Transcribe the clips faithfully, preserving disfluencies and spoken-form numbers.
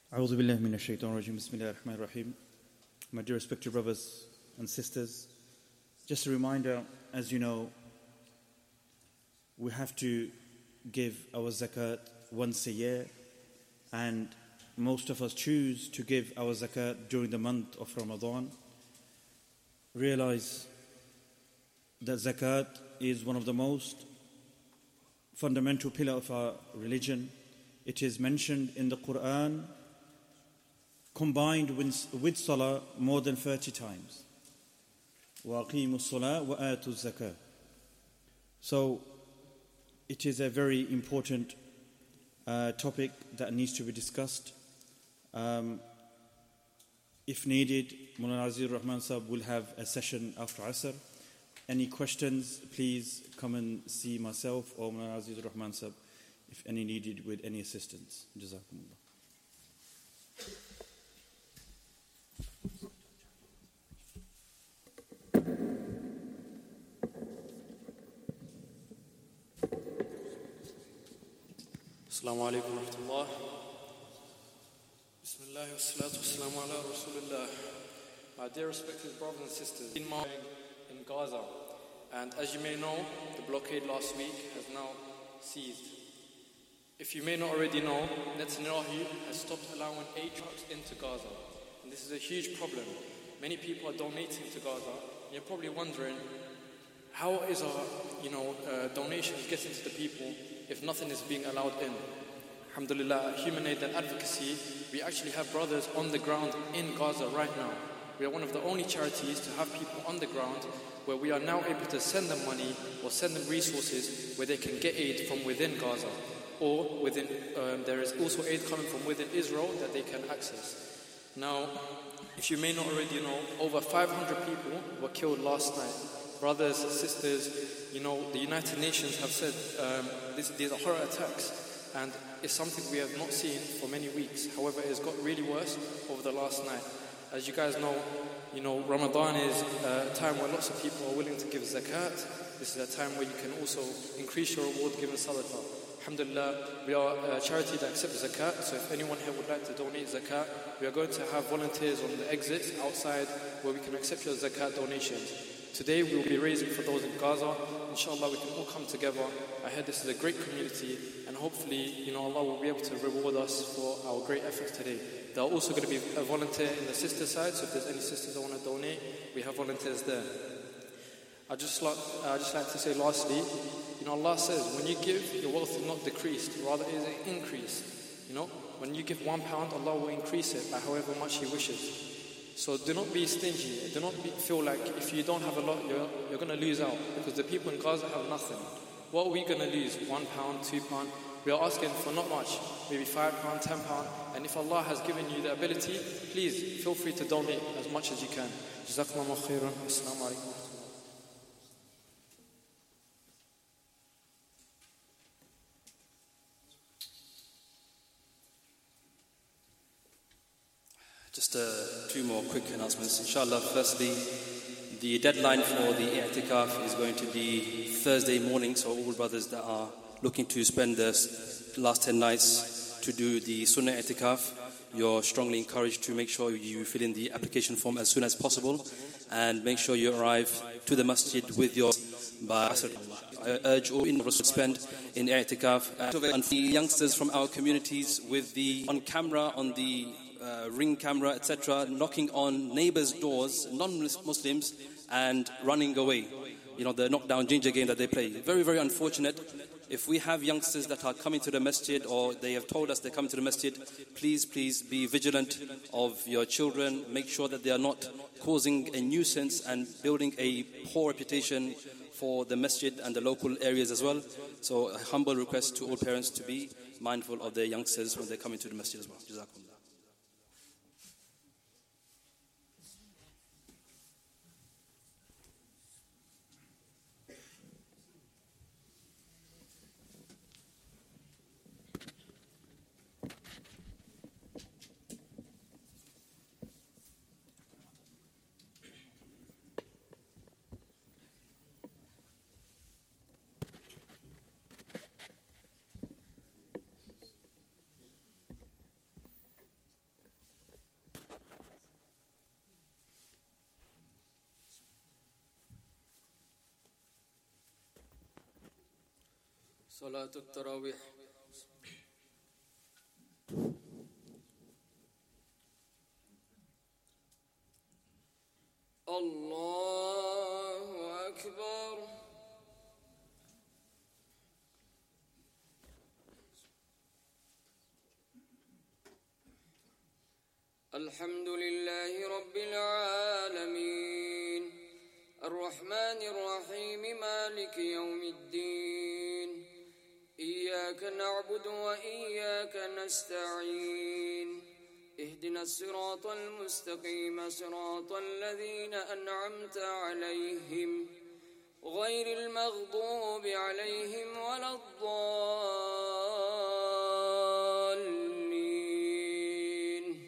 A'udhu billahi minash shaitanir rajim. Bismillahir rahmanir rahim. My dear respected brothers and sisters, just a reminder, as you know, we have to give our zakat once a year, and most of us choose to give our zakat during the month of Ramadan. Realize that zakat is one of the most fundamental pillars of our religion. It is mentioned in the Quran, combined with, with salah, more than thirty times. وَأَقِيمُوا الصَّلَاةَ وَآتُوا الزَّكَاةَ. So, it is a very important uh, topic that needs to be discussed. Um, if needed, Mulana Azizur Rahman Sahab will have a session after Asr. Any questions, please come and see myself or Mulana Azizur Rahman Sahab if any needed with any assistance. Jazakumullah. Assalamu alaikum wa rahmatullah. Bismillah wa salatu wa salamu ala Rasulullah. My dear respected brothers and sisters, in in Gaza, and as you may know, the blockade last week has now ceased. If you may not already know, Netanyahu has stopped allowing aid trucks into Gaza, and this is a huge problem. Many people are donating to Gaza, and you're probably wondering, how is our, you know, uh, donations getting to the people if nothing is being allowed in? Alhamdulillah, Human Aid and Advocacy, we actually have brothers on the ground in Gaza right now. We are one of the only charities to have people on the ground where we are now able to send them money or send them resources where they can get aid from within Gaza. Or within, um, there is also aid coming from within Israel that they can access. Now, if you may not already know, over five hundred people were killed last night. Brothers, sisters, you know, the United Nations have said um, this, these are horror attacks, and it's something we have not seen for many weeks. However, it has got really worse over the last night. As you guys know, you know, Ramadan is a time where lots of people are willing to give zakat. This is a time where you can also increase your reward given sadaqah. Alhamdulillah, we are a charity that accepts zakat, so if anyone here would like to donate zakat, we are going to have volunteers on the exits outside where we can accept your zakat donations. Today we will be raising for those in Gaza. Inshallah, we can all come together. I heard this is a great community, and hopefully, you know, Allah will be able to reward us for our great efforts today. There are also going to be a volunteer in the sister side, so if there's any sisters that want to donate, we have volunteers there. I just like, I just like to say lastly, you know, Allah says, when you give, your wealth is not decreased, rather it is an increase. You know, when you give one pound, Allah will increase it by however much He wishes. So do not be stingy. Do not be, feel like if you don't have a lot, you're, you're going to lose out. Because the people in Gaza have nothing. What are we going to lose? One pound, two pound? We are asking for not much. Maybe five pound, ten pound. And if Allah has given you the ability, please feel free to donate as much as you can. Jazakumullah khairan. Assalamu alaikum. Just uh, two more quick announcements. Inshallah, firstly, the deadline for the i'tikaf is going to be Thursday morning, so all brothers that are looking to spend the last ten nights to do the sunnah i'tikaf, you're strongly encouraged to make sure you fill in the application form as soon as possible and make sure you arrive to the masjid with your by Asr. I urge all in to spend in i'tikaf. And for the youngsters from our communities with the on camera, on the Uh, ring camera, et cetera, knocking on neighbors' doors, non-Muslims, and running away. You know, the knockdown ginger game that they play. Very, very unfortunate. If we have youngsters that are coming to the masjid, or they have told us they're coming to the masjid, please, please be vigilant of your children. Make sure that they are not causing a nuisance and building a poor reputation for the masjid and the local areas as well. So a humble request to all parents to be mindful of their youngsters when they're coming to the masjid as well. Jazakumullah. صلاة التراويح. الله أكبر. الحمد لله رب العالمين الرحمن الرحيم مالك يوم الدين إياك نعبد وإياك نستعين اهدنا الصراط المستقيم صراط الذين أنعمت عليهم غير المغضوب عليهم ولا الضالين.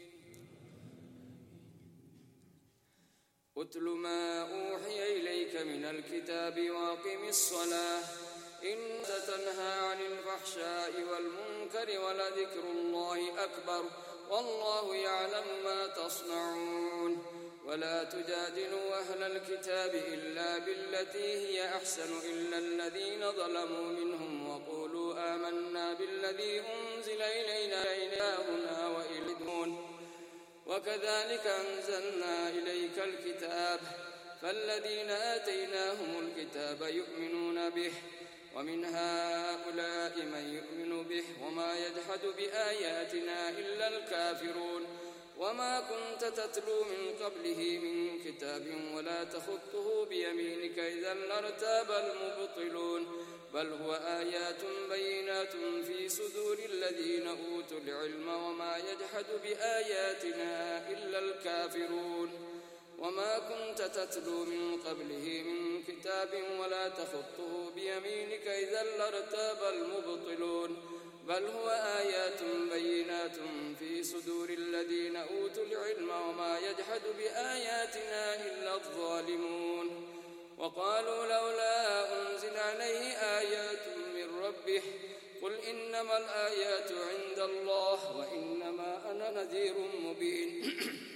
اتل ما أوحي إليك من الكتاب واقم الصلاة إن تنهى عن الفحشاء والمنكر ولذكر الله أكبر والله يعلم ما تصنعون. ولا تجادلوا أهل الكتاب إلا بالتي هي أحسن إلا الذين ظلموا منهم وقولوا آمنا بالذي أنزل إلينا إلهنا وإلهكم وكذلك أنزلنا إليك الكتاب فالذين آتيناهم الكتاب يؤمنون به ومن هؤلاء من يؤمن به وما يجحد بآياتنا إلا الكافرون. وما كنت تتلو من قبله من كتاب ولا تخطه بيمينك إذا لارتاب المبطلون بل هو آيات بينات في صدور الذين أوتوا العلم وما يجحد بآياتنا إلا الكافرون. وما كنت تتلو من قبله من كتاب ولا تخطه بيمينك إذا لارتاب المبطلون بل هو آيات بينات في صدور الذين أوتوا العلم وما يجحد بآياتنا إلا الظالمون. وقالوا لولا أنزل عليه آيات من ربه قل إنما الآيات عند الله وإنما أنا نذير مبين.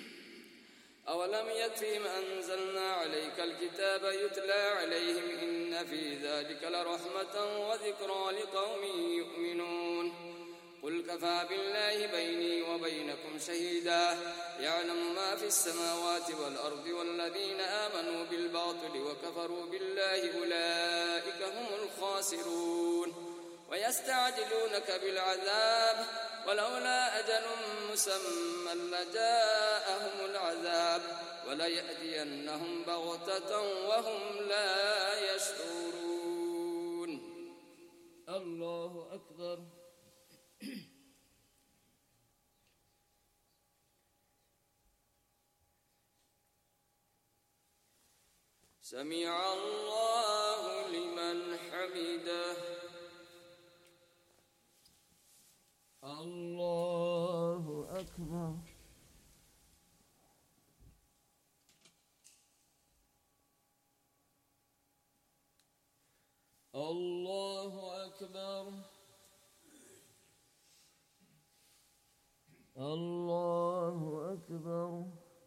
أولم يكفهم أنزلنا عليك الكتاب يتلى عليهم إن في ذلك لرحمة وذكرى لقوم يؤمنون. قل كفى بالله بيني وبينكم شهيدا يعلم ما في السماوات والأرض والذين آمنوا بالباطل وكفروا بالله أولئك هم الخاسرون. ويستعجلونك بالعذاب ولولا أجل مسمى لجاءهم العذاب وليأتينهم بغتة وهم لا يشعرون. الله أكبر. سمع الله لمن حمده. الله أكبر. الله أكبر. الله أكبر.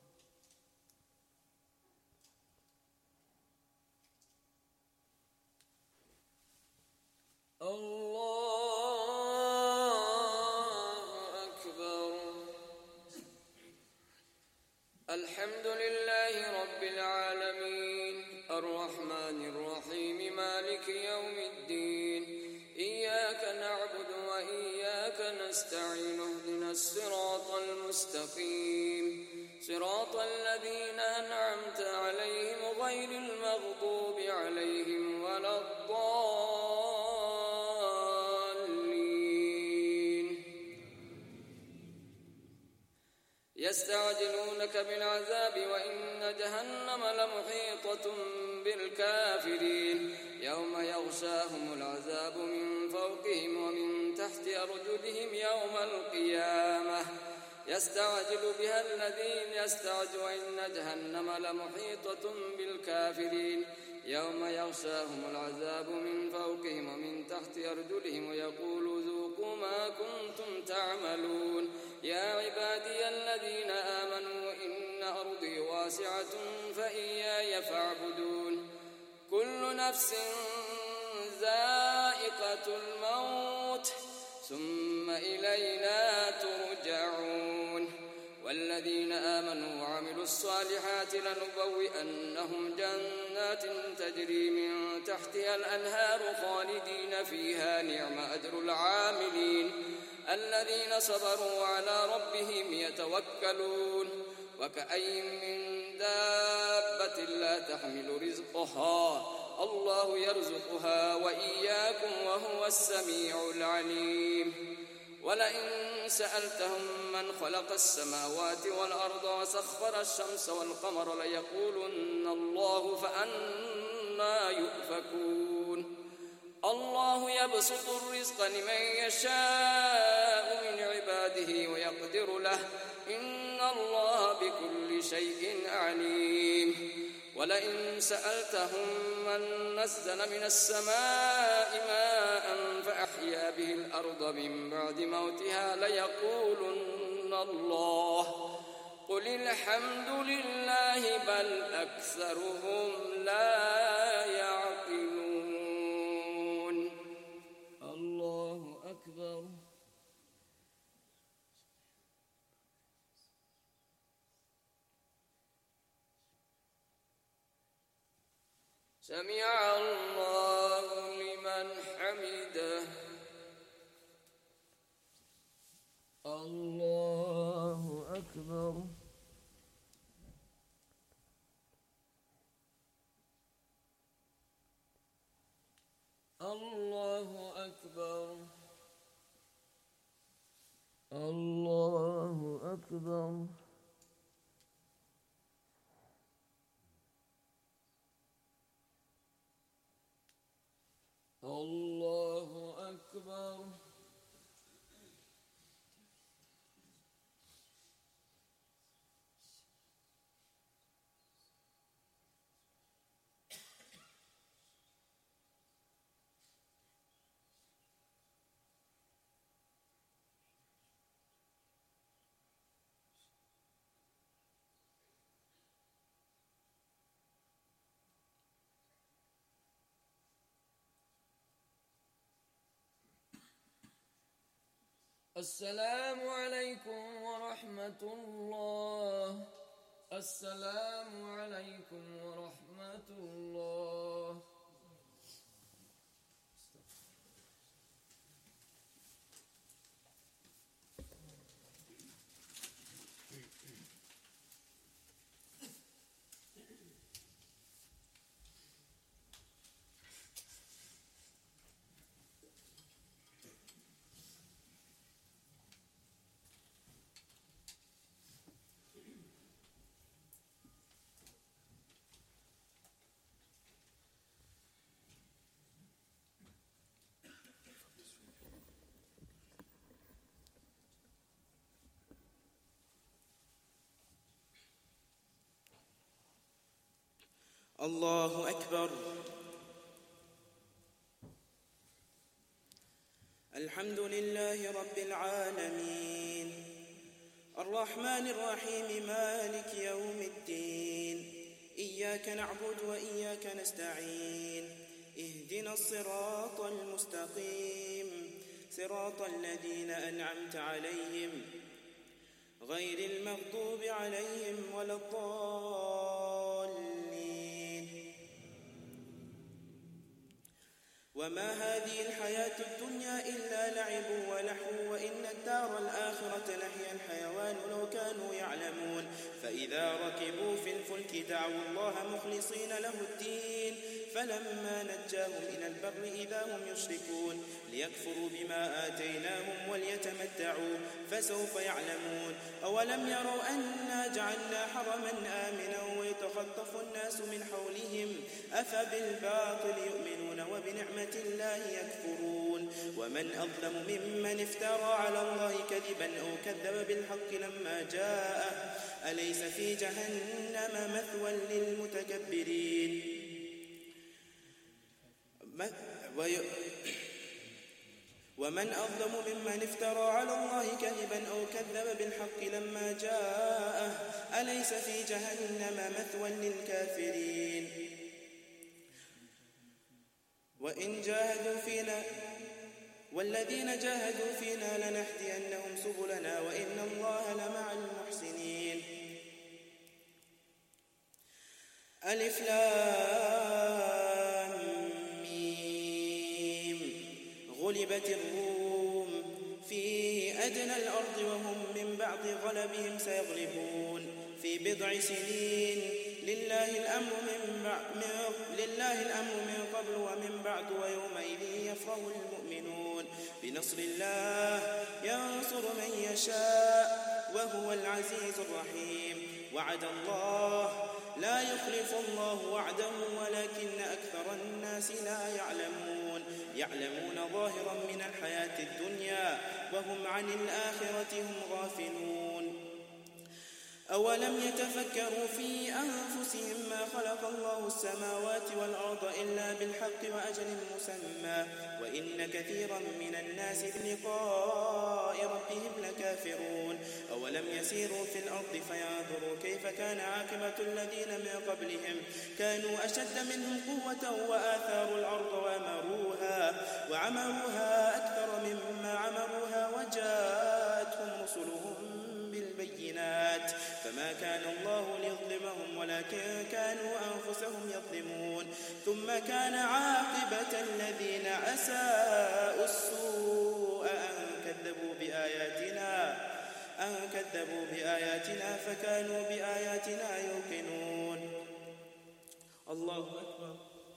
الحمد لله رب العالمين الرحمن الرحيم مالك يوم الدين إياك نعبد وإياك نستعين اهدنا الصراط المستقيم صراط الذين أنعمت عليهم غير المغضوب عليهم ولا الضالين. يستعجلونك بالعذاب وإن جهنم لمحيطة بالكافرين يوم يغشاهم العذاب من فوقهم ومن تحت أرجلهم يوم القيامة يستعجل بها الذين يستعجل وإن جهنم لمحيطة بالكافرين يوم يغشاهم العذاب من فوقهم ومن تحت أرجلهم ويقول ذوقوا ما كنتم تعملون. يا عبادي الذين آمنوا إن أرضي واسعة فإياي فاعبدون. كل نفس ذائقة الموت ثم إلينا ترجعون والذين آمنوا وعملوا الصالحات لنبوئنهم جنات تجري من تحتها الأنهار خالدين فيها نعم أجر العاملين الذين صبروا وعلى ربهم يتوكلون وكأي من دابة لا تحمل رزقها الله يرزقها وإياكم وهو السميع العليم ولئن سألتهم من خلق السماوات والأرض وسخر الشمس والقمر ليقولن الله فأنى يؤفكون الله يبسط الرزق لمن يشاء من عباده ويقدر له إن الله بكل شيء عليم ولئن سألتهم من نزل من السماء ماء فأحيا به الأرض من بعد موتها ليقولن الله قل الحمد لله بل أكثرهم لا يعقلون الله أكبر سمع الله لمن حمده الله أكبر الله أكبر الله أكبر الله أكبر السلام عليكم ورحمة الله السلام عليكم ورحمة الله الله أكبر. الحمد لله رب العالمين الرحمن الرحيم مالك يوم الدين إياك نعبد وإياك نستعين اهدنا الصراط المستقيم صراط الذين أنعمت عليهم غير المغضوب عليهم ولا الضالين. وما هذه الحياة الدنيا إلا لعب ولهو وإن الدار الآخرة لهي الحيوان لو كانوا يعلمون. فإذا ركبوا في الفلك دعوا الله مخلصين له الدين فلما نجاهم إلى البر إذا هم يشركون ليكفروا بما آتيناهم وليتمتعوا فسوف يعلمون. أولم يروا أنا جعلنا حرما آمنا ويتخطف الناس من حولهم أفبالباطل يؤمنون وبنعمة الله يكفرون. ومن أظلم ممن افترى على الله كذبا أو كذب بالحق لما جاءه أليس في جهنم مثوى للمتكبرين. ومن أظلم ممن افترى على الله كذبا أو كذب بالحق لما جاءه أليس في جهنم مثوى للكافرين. وإن جاهدوا فينا والذين جاهدوا فينا لنهدينهم سبلنا وإن الله لمع المحسنين. ألف لام ميم. غلبت الروم في أدنى الأرض وهم من بعد غلبهم سيغلبون في بضع سنين. لله الأمر من, من لله الأمر من قبل ومن بعد ويومئذ يفرح المؤمنون بنصر الله ينصر من يشاء وهو العزيز الرحيم. وعد الله لا يخلف الله وعده ولكن أكثر الناس لا يعلمون يعلمون ظاهرا من الحياة الدنيا وهم عن الآخرة هم غافلون. أولم يتفكروا في أنفسهم ما خلق الله السماوات والأرض إلا بالحق وأجل مسمى وإن كثيرا من الناس بلقاء ربهم لكافرون. أولم يسيروا في الأرض فينظروا كيف كان عاقبة الذين من قبلهم كانوا أشد منهم قوة وآثاروا الأرض وعمروها, وعمروها أكثر مما عمروها وجاءتهم رسلهم بالبينات فما كان الله ليظلمهم ولكن كانوا أنفسهم يظلمون. ثم كان عاقبة الذين أساءوا السوء أن كذبوا بآياتنا أن كذبوا بآياتنا فكانوا بآياتنا يوقنون. الله أكبر.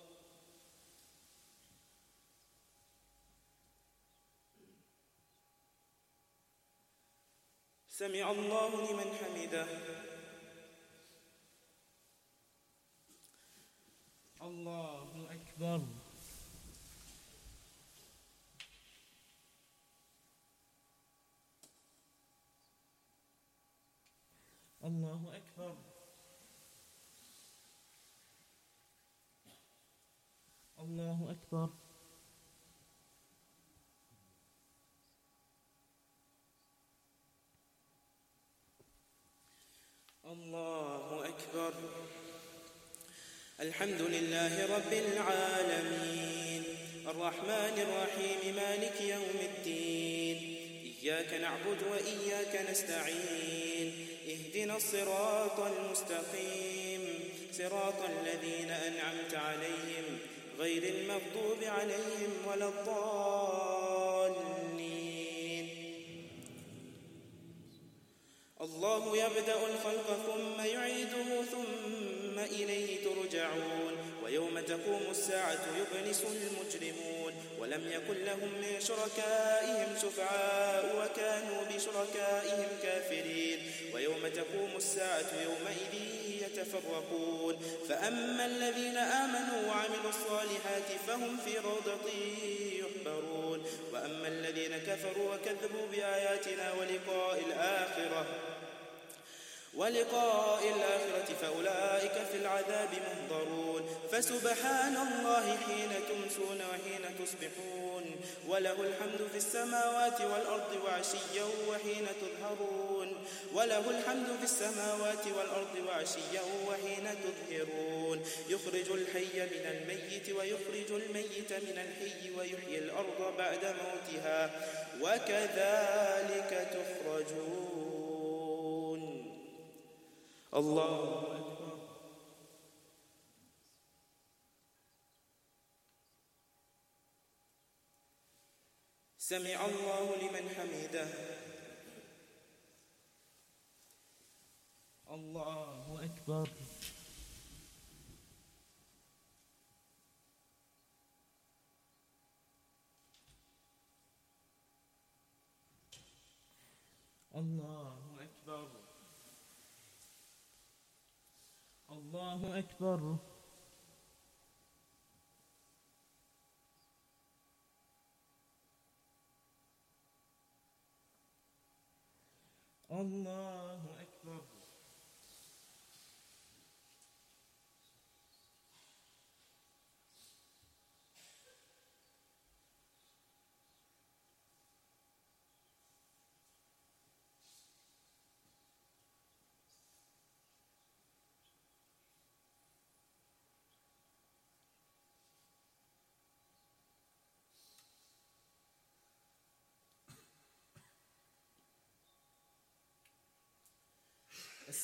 سمع الله لمن حمده. الله أكبر. الله أكبر. الله أكبر. الله أكبر. الحمد لله رب العالمين الرحمن الرحيم مالك يوم الدين إياك نعبد وإياك نستعين اهدنا الصراط المستقيم صراط الذين أنعمت عليهم غير المغضوب عليهم ولا الضالين. الله يبدأ الخلق ثم يعيده ثم إليه ترجعون. ويوم تقوم الساعة يبلس المجرمون ولم يكن لهم من شركائهم شفعاء وكانوا بشركائهم كافرين. ويوم تقوم الساعة يومئذ يتفرقون فأما الذين آمنوا وعملوا الصالحات فهم في روضة يحبرون وأما الذين كفروا وكذبوا بآياتنا ولقاء الآخرة ولقاء الآخرة فأولئك في العذاب محضرون. فسبحان الله حين تمسون وحين تصبحون وله الحمد في السماوات والأرض وعشيا وحين تظهرون وله الحمد في السماوات والأرض وعشيا وحين تظهرون. يخرج الحي من الميت ويخرج الميت من الحي ويحيي الأرض بعد موتها وكذلك تخرجون. الله أكبر. سمع الله لمن حمده. الله أكبر. الله أكبر. الله أكبر. الله أكبر.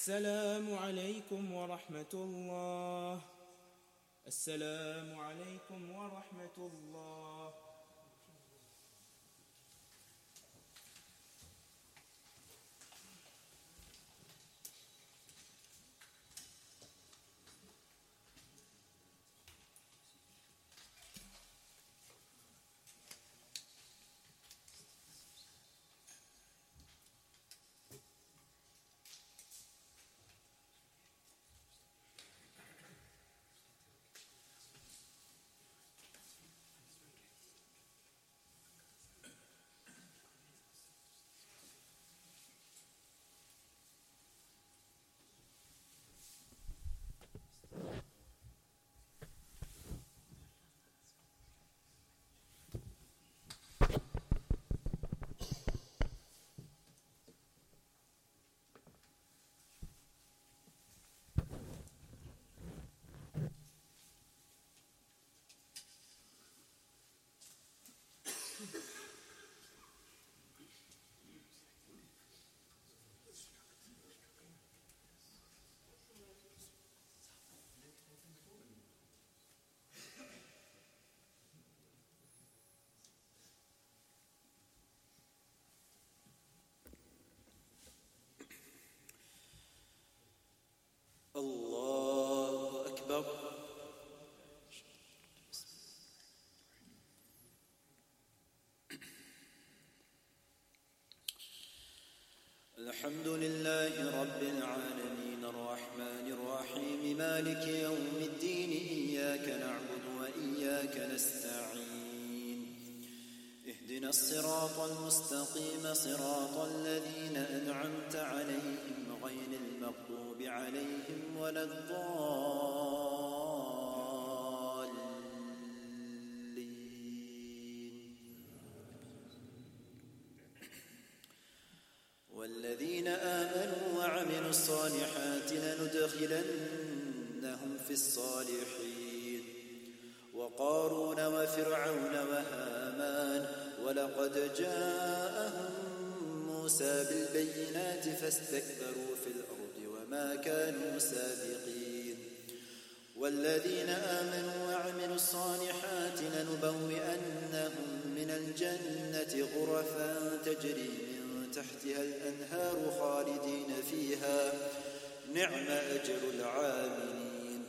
السلام عليكم ورحمة الله. السلام عليكم ورحمة الله. الله أكبر. الحمد لله رب العالمين الرحمن الرحيم مالك يوم الدين إياك نعبد وإياك نستعين اهدنا الصراط المستقيم صراط الذين أنعمت عليهم غير المغضوب عليهم ولا الضالين. والذين آمنوا وعملوا الصالحات لندخلنهم في الصالحين وقارون وفرعون وهامان ولقد جاءهم موسى بالبينات فاستكبروا في الأرض وما كانوا سابقين. والذين آمنوا وعملوا الصالحات لنبوئنهم من الجنة غرفا تجري من تحتها الأنهار خالدين فيها نعم أجر العاملين.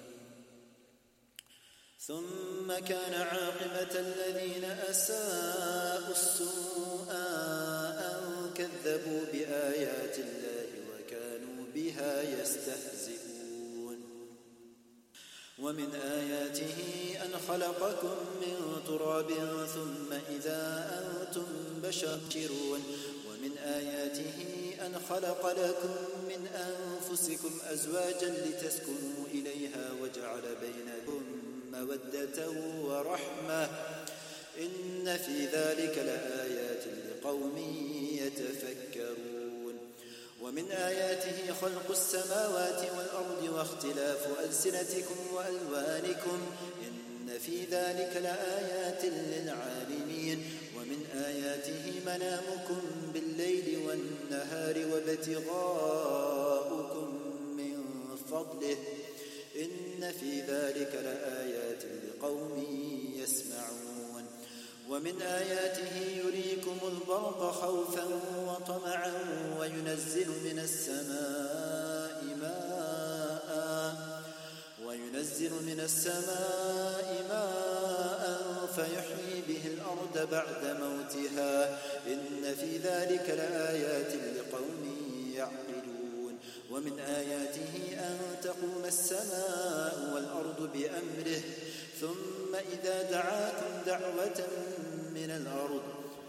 ثم كان عاقبة الذين أساءوا السوء أن كذبوا بآيات الله وكانوا بها يستهزئون. ومن آياته أن خلقكم من تراب ثم إذا أنتم بشر. ومن آياته أن خلق لكم من أنفسكم أزواجا لتسكنوا إليها وجعل بينكم مودة ورحمة إن في ذلك لآيات لقوم يتفكرون. ومن آياته خلق السماوات والأرض واختلاف ألسنتكم وألوانكم إن في ذلك لآيات للعالمين. ومن آياته منامكم بالليل والنهار وابتغاؤكم من فضله إن في ذلك لآيات لقوم يسمعون. ومن آياته يريكم البرق خوفا وطمعا وينزل من السماء ماء وينزل من السماء ماء فيحيي به الأرض بعد موتها إن في ذلك لآيات لقوم يعقلون. ومن آياته أن تقوم السماء والأرض بأمره ثم إذا دعاكم دعوة من الأرض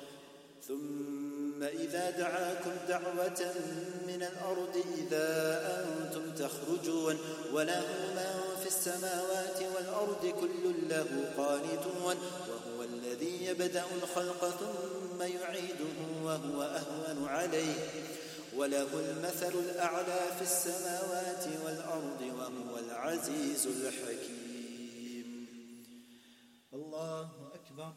ثم إذا دعاكم دعوة من الأرض إذا أنتم تخرجون. وله من في السماوات والأرض كل له قانتون وهو الذي يبدأ الخلق ثم يعيده وهو أهون عليه وله المثل الأعلى في السماوات والأرض وهو العزيز الحكيم. الله أكبر.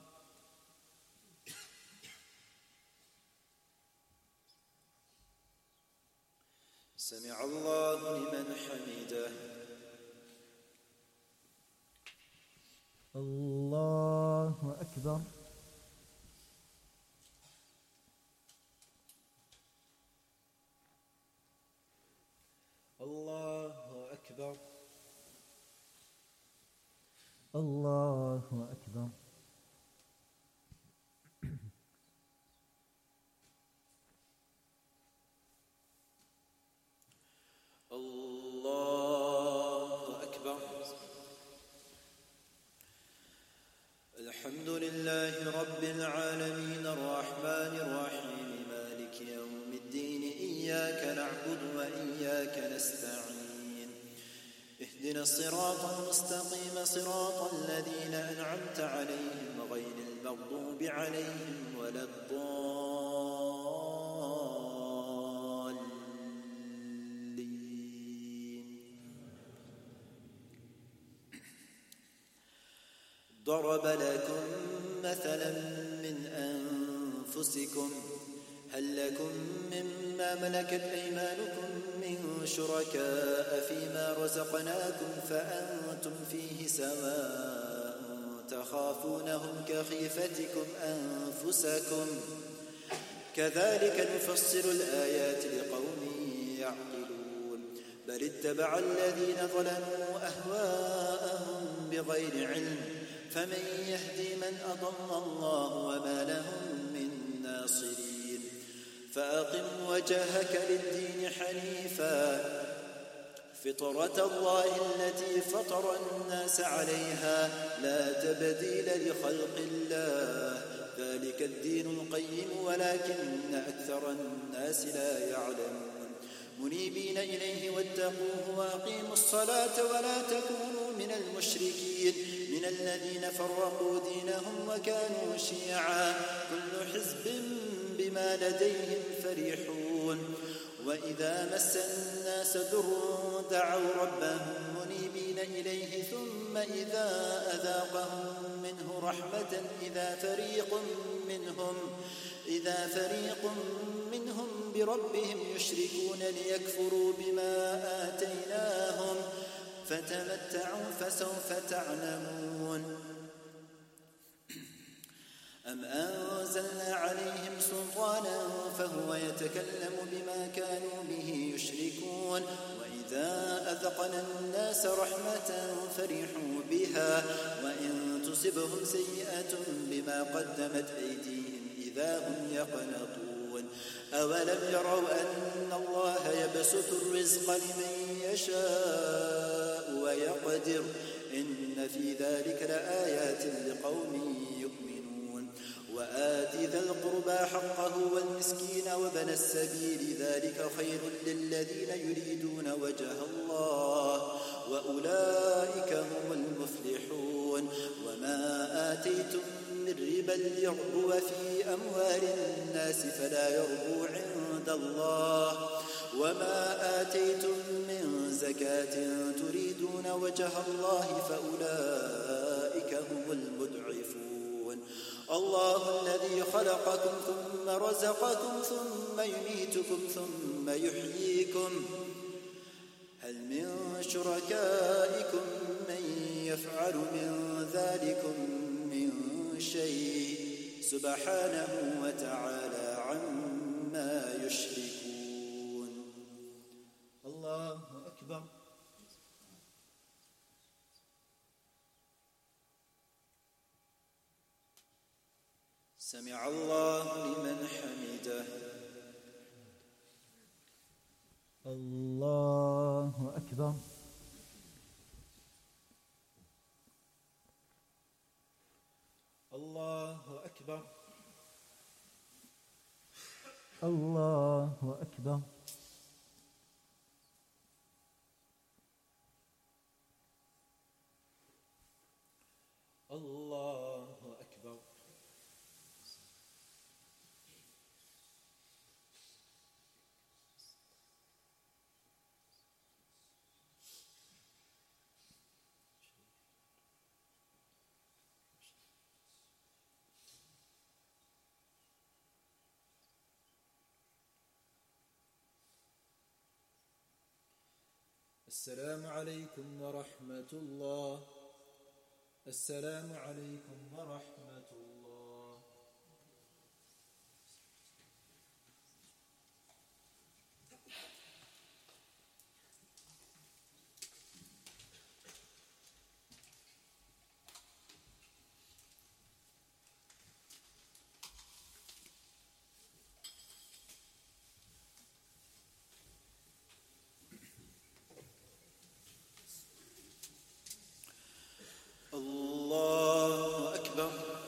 سمع الله لمن حمده. الله أكبر. الله أكبر. الله أكبر. الله أكبر. الحمد لله رب العالمين الرحمن الرحيم مالك يوم الدين إياك نعبد وإياك نستعين اهدنا الصراط المستقيم صراط الذين أنعمت عليهم غير المغضوب عليهم ولا الضالين. ضرب لكم مثلا من أنفسكم هل لكم مما ملكت أيمانكم من شركاء فيما رزقناكم فأنتم فيه سواء تخافونهم كخيفتكم أنفسكم كذلك نفصل الآيات لقوم يعقلون بل اتبع الذين ظلموا أهواءهم بغير علم فمن يهدي من أضل الله وما لهم من ناصرين فأقم وجهك للدين حنيفا فطرة الله التي فطر الناس عليها لا تبديل لخلق الله ذلك الدين القيم ولكن أكثر الناس لا يعلمون منيبين إليه واتقوه وأقيموا الصلاة ولا تكونوا من المشركين من الذين فرقوا دينهم وكانوا شيعا كل حزب بما لديهم فرحون وإذا مس الناس ضر دعوا ربهم منيبين إليه ثم إذا أذاقهم منه رحمة إذا فريق منهم إذا فريق منهم بربهم يشركون ليكفروا بما آتيناهم فتمتعوا فسوف تعلمون أم أنزلنا عليهم سلطانا فهو يتكلم بما كانوا به يشركون وإذا أذقنا الناس رحمة فرحوا بها وإن تصبهم سيئة بما قدمت أيديهم إذا هم يقنطون أولم يروا أن الله يبسط الرزق لمن يشاء ويقدر إن في ذلك لآيات لقوم يؤمنون وآت ذا القربى حقه والمسكين وابن السبيل ذلك خير للذين يريدون وجه الله وأولئك هم المفلحون وما آتيتم من ربا ليربو في أموال الناس فلا يربو عند الله وما آتيتم من زكاة تريدون وجه الله فأولئك هم المضعفون الله الذي خلقكم ثم رزقكم ثم يميتكم ثم يحييكم هل من شركائكم من يفعل من ذلكم من شيء سبحانه وتعالى عما يشركون. الله أكبر. سمع الله لمن حمده. الله أكبر. الله أكبر. الله أكبر. الله أكبر. السلام عليكم ورحمة الله. السلام عليكم ورحمة الله. الله أكبر.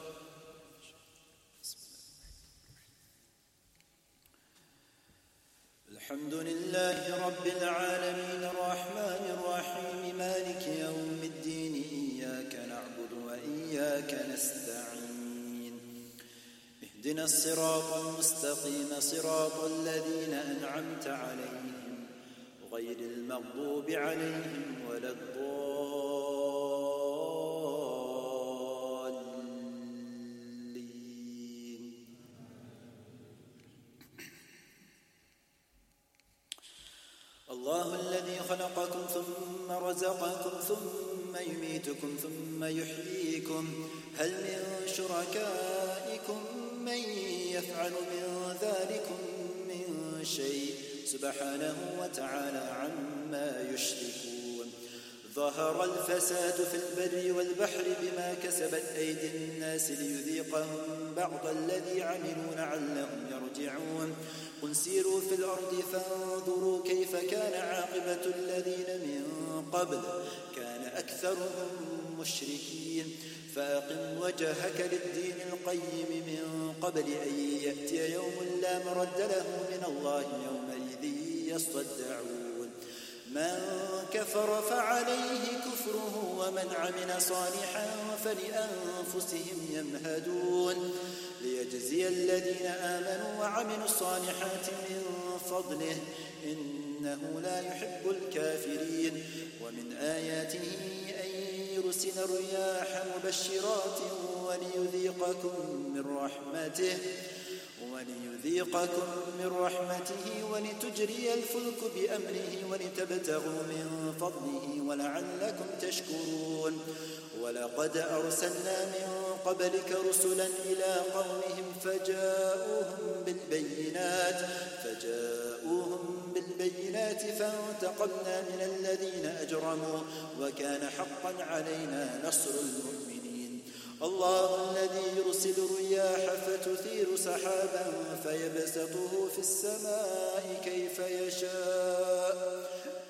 الحمد لله رب العالمين الرحمن الرحيم مالك يوم الدين إياك نعبد وإياك نستعين اهدنا الصراط المستقيم صراط الذين أنعمت عليهم غير المغضوب عليهم ولا الضالين. الله الذي خلقكم ثم رزقكم ثم يميتكم ثم يحييكم هل من شركائكم من يفعل من ذلكم من شيء سبحانه وتعالى عما يشركون. ظهر الفساد في البر والبحر بما كسبت أيدي الناس ليذيقهم بعض الذي عملوا لعلهم يرجعون. قل سيروا في الأرض فانظروا كيف كان عاقبة الذين من قبل كان أكثرهم مشركين. فأقم وجهك للدين القيم من قبل أن يأتي يوم لا مرد له من الله يومئذ يصدعون. من كفر فعليه كفره ومن عمل صالحا فلأنفسهم يمهدون ليجزي الذين آمنوا وعملوا الصالحات من فضله إنه لا يحب الكافرين. ومن آياته أن يرسل الرياح مبشرات وليذيقكم من رحمته وليذيقكم من رحمته ولتجري الفلك بأمره ولتبتغوا من فضله ولعلكم تشكرون. ولقد أرسلنا من قبلك رسلا إلى قومهم فجاءوهم بالبينات فجاءوهم بالبينات فانتقمنا من الذين أجرموا وكان حقا علينا نصر المؤمنين. الله الذي يرسل الرياح فتثير سحابا فيبسطه في السماء كيف يشاء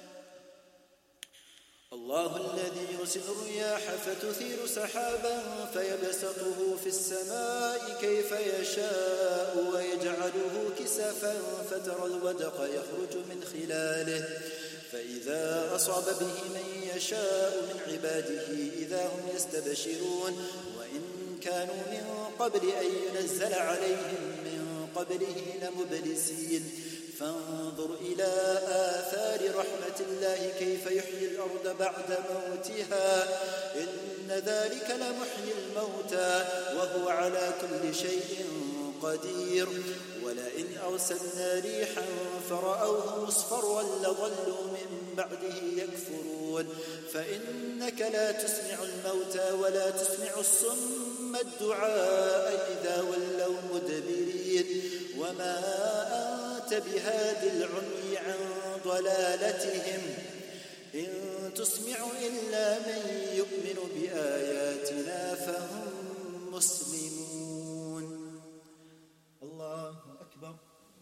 الله الذي يرسل الرياح فتثير سحابا فيبسطه في السماء كيف يشاء ويجعله كسفا فترى الودق يخرج من خلاله فإذا أصاب به من يشاء من عباده إذا هم يستبشرون. وإن كانوا من قبل أن ينزل عليهم من قبله لمبلسين. فانظر إلى آثار رحمة الله كيف يحيي الأرض بعد موتها إن ذلك لمحيي الموتى وهو على كل شيء قدير. ولئن أرسلنا ريحا فرأوه مصفرا لظلوا من بعده يكفرون. فإنك لا تسمع الموتى ولا تسمع الصم الدعاء إذا ولوا مدبرين. وما أنت بهاد العمي عن ضلالتهم إن تسمع إلا من يؤمن بآياتنا فهم مسلمون. الله أكبر.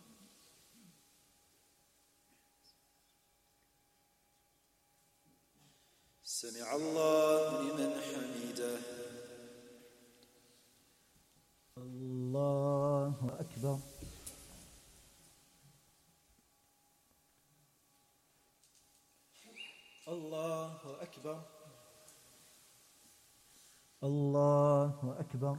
سمع الله لمن حمده. الله أكبر. الله أكبر. الله أكبر.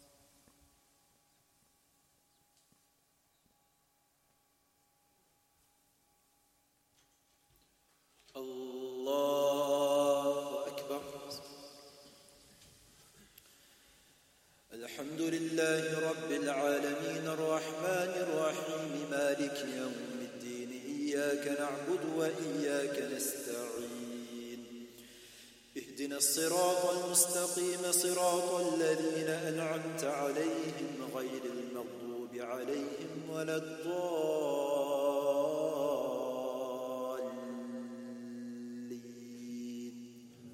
الله أكبر. الحمد لله رب العالمين الرحمن الرحيم مالك يوم الدين إياك إياك نعبد وإياك نستعين اهدنا الصراط المستقيم صراط الذين أنعمت عليهم غير المغضوب عليهم ولا الضالين.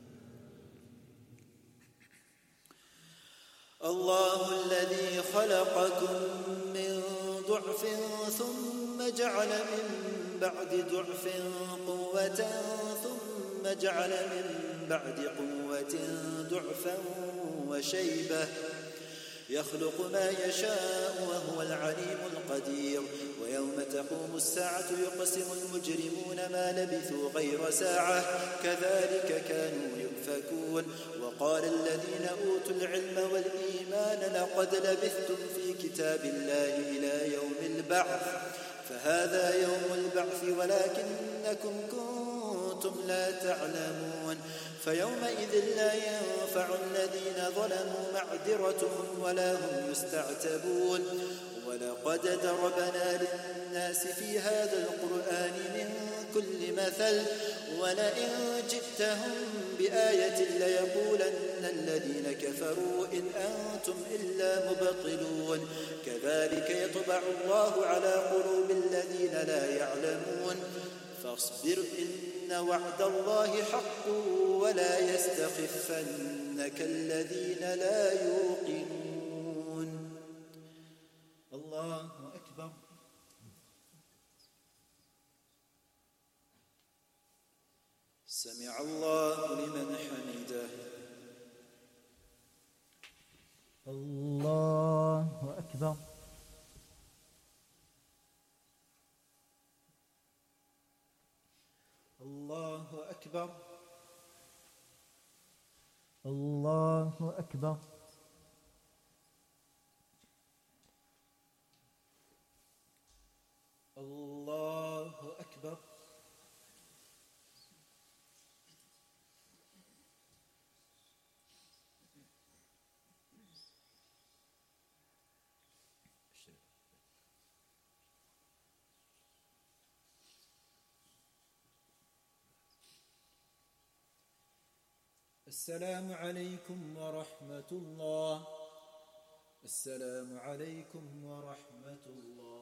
الله الذي خلقكم من ضعف ثم جعل من بعد ضعف قوة ثم جعل من بعد قوة ضعفا وشيبة يخلق ما يشاء وهو العليم القدير. ويوم تقوم الساعة يقسم المجرمون ما لبثوا غير ساعة كذلك كانوا يؤفكون. وقال الذين أوتوا العلم والإيمان لقد لبثتم في كتاب الله إلى يوم البعث فهذا يوم البعث ولكنكم كنتم لا تعلمون. فيومئذ لا ينفع الذين ظلموا معذرتهم ولا هم يستعتبون. ولقد ضربنا للناس في هذا القرآن من كل مثل ولئن جئتهم بآية ليقولن الذين كفروا إن أنتم إلا مبطلون. كذلك يطبع الله على قلوب الذين لا يعلمون. فاصبر إن وعد الله حق ولا يستخفنك الذين لا يوقنون. الله أكبر. سمع الله لمن حمده. الله أكبر. الله أكبر. الله أكبر. الله أكبر. السلام عليكم ورحمة الله. السلام عليكم ورحمة الله.